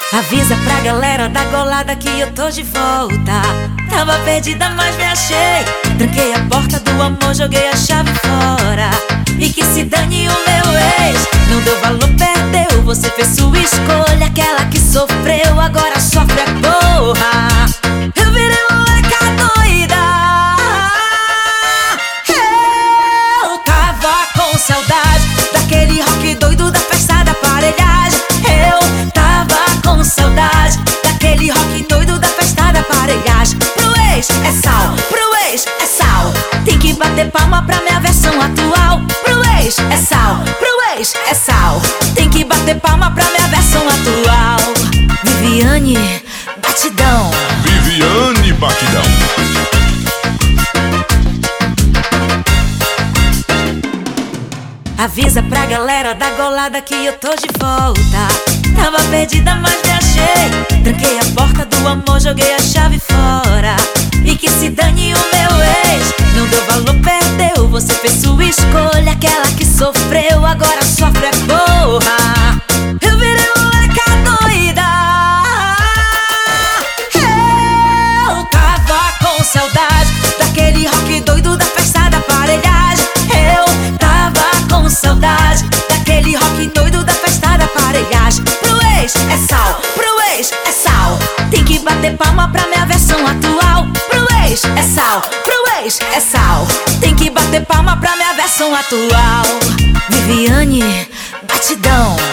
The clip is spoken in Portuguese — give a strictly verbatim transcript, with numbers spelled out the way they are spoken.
Avisa pra galera da golada que eu tô de volta. Tava perdida, mas me achei. Tranquei a porta do amor, joguei a chave fora. E que se dane o meu ex. Não deu valor, perdeu. Você fez sua escolha. Aquela que sofreu, agora sofre é porra. Eu virei moleca doida. Eu tava com saudade daquele rock doido da festa da aparelhagem. Eu tava com saudade daquele rock doido da festa da aparelhagem. Pro ex é sal, pro ex é sal. Tem que bater palma pra minha versão atual. Pro ex é sal, pro ex é sal. Tem que bater palma pra minha versão atual. Viviane Batidão. Viviane Batidão. Avisa pra galera da golada que eu tô de volta. Tava perdida, mas me achei. Tranquei a porta do amor, joguei a chave fora. E que se dane o meu ex. Não deu valor, perdeu. Você fez sua escolha. Aquela que sofreu, agora sofre é porra. Eu virei moleca doida. Eu tava com saudade daquele rock doido da festa da aparelhagem. Eu tava com saudade daquele rock doido da festa da aparelhagem. Pro ex é sal, pro ex é sal. Tem que bater palma pra minha versão atual. Pro ex é sal, pro ex é sal. Tem que bater palma pra minha versão atual. Viviane Batidão.